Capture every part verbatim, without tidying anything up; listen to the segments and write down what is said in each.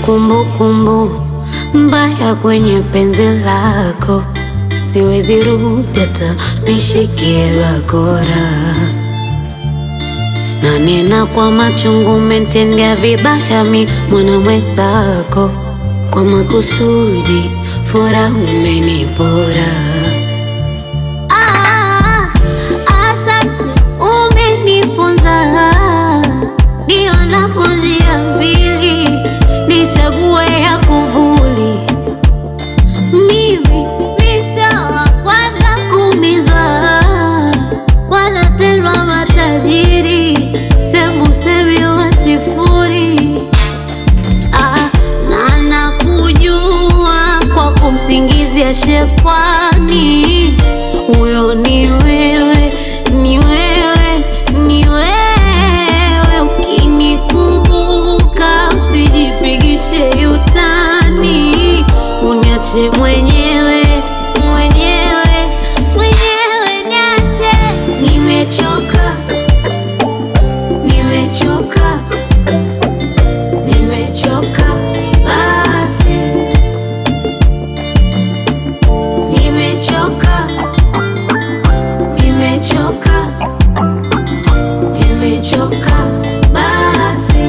kumbukumbu mbaya kwenye penzi lako, siwezi rudi hata nishikie bakora. Na nena kwa machungu, umetendea vibaya mi mwana mwenzako, kwa makusudi furaha umenipora. Ah, asante umenifunza, nionapo njia mbili nichague ya kuvuli. Mimi ni sawa kwanza kuumizwa, wanatendwa matajiri sembusemi wa sifuri. Ah, na nakujua kwa kumsingizia shekwani, huyo ni wewe, ni wewe, ni wewe. Ukinikumbuka usijipigishe utani, uniache mwenyewe, mwenyewe, mwenyewe niache. Nimechoka, nimechoka, nimechoka basi. Nimechoka, nimechoka, nimechoka basi.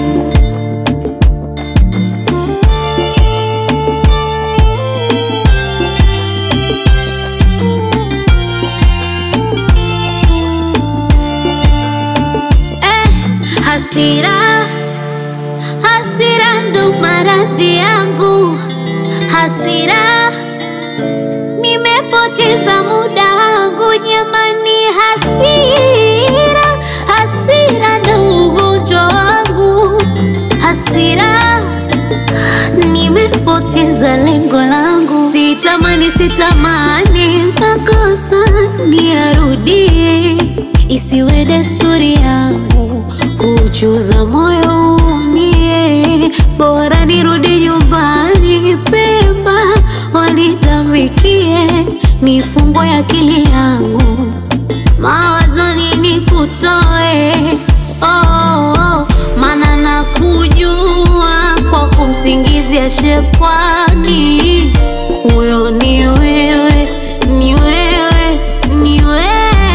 Eh, hasira, hasira ndo maradhi yangu. Hasira, nimepoteza muda wangu jamani. Hasira, hasira ndo ugonjwa wangu. Hasira, nimepoteza lengo langu. Sitamani, sitamani makosa niyarudie, isiwe desturi yangu kuchuza moyo umie. Bora nirudi nyumbani pema, wanitamikie, nifungwe akili yangu, mawazoni nikutoe. Oh, oh, mana nakujua kwa kumsingizia shekwani, huyo ni wewe, ni wewe, ni wewe.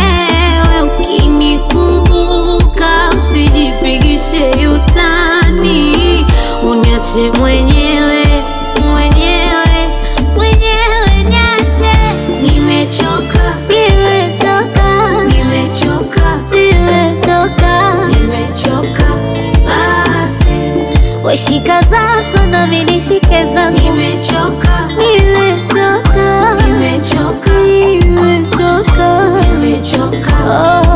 Ukinikumbuka usijipigishe utani, uniache mwenyewe, mwenyewe, mwenyewe niache. Nimechoka, nimechoka, nimechoka, nimechoka, nimechoka basi. Weshika zako na mimi nishike zangu. Nimechoka, nimechoka, nimechoka, nimechoka, nimechoka. Oh.